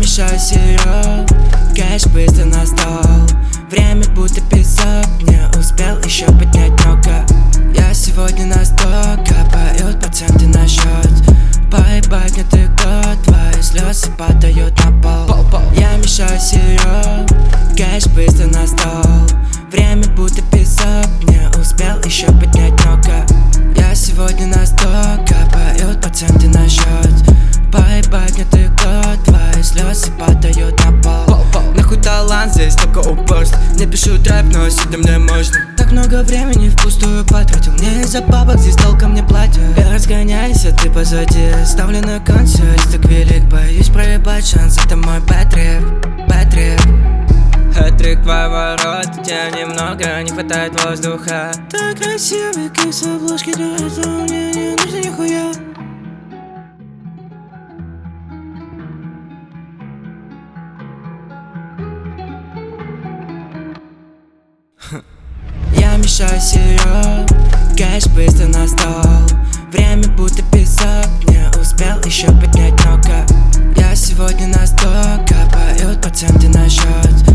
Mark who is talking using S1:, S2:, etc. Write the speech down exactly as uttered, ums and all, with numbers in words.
S1: мешаю сырье, кэш быстро на стол. Время будто песок, не успел еще поднять много. Я сегодня настолько поют проценты на счет. Поебать, не ты кто, твои слезы падают на пол. Я мешаю сырье, кэш быстро на стол. Время будто песок, не успел еще поднять много. Я сегодня настолько поют проценты на счет. Поебать, не ты кто, твои слезы падают на пол.
S2: Нахуй талант, здесь только упорство. Не пишу трэп, но сидя мне можно.
S1: Так много времени впустую потратил, не из-за бабок, здесь толком не платят. Я разгоняюсь, а ты позади. Ставлю на кон, все так велик. Боюсь проебать шанс, это мой бэт-трип, бэт-трип.
S2: Хэт-трик твоего рода, тебя немного, не хватает воздуха.
S1: Так красивый кейс обложки, для этого мне не нужно нихуя. Я мешаю сырье, кэш быстро на стол. Время будто песок, не успел еще поднять много. Я сегодня настолько поют проценты на счет.